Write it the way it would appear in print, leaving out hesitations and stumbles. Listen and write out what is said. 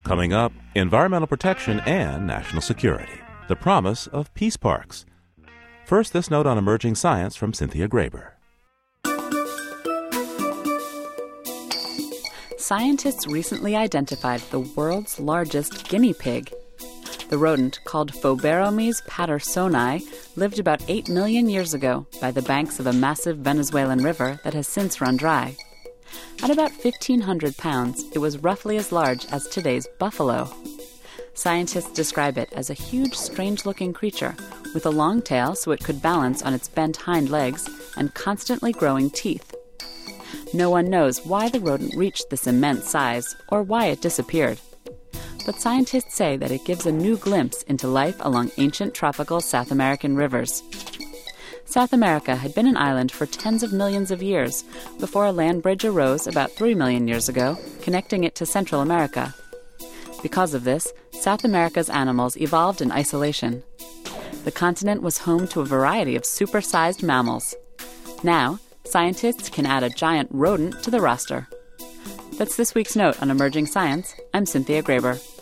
Coming up, environmental protection and national security. The promise of peace parks. First, this note on emerging science from Cynthia Graber. Scientists recently identified the world's largest guinea pig. The rodent, called Phoberomys pattersoni, lived about 8 million years ago by the banks of a massive Venezuelan river that has since run dry. At about 1,500 pounds, it was roughly as large as today's buffalo. Scientists describe it as a huge, strange-looking creature with a long tail so it could balance on its bent hind legs and constantly growing teeth. No one knows why the rodent reached this immense size or why it disappeared. But scientists say that it gives a new glimpse into life along ancient tropical South American rivers. South America had been an island for tens of millions of years before a land bridge arose about 3 million years ago, connecting it to Central America. Because of this, South America's animals evolved in isolation. The continent was home to a variety of supersized mammals. Now, scientists can add a giant rodent to the roster. That's this week's note on emerging science. I'm Cynthia Graber.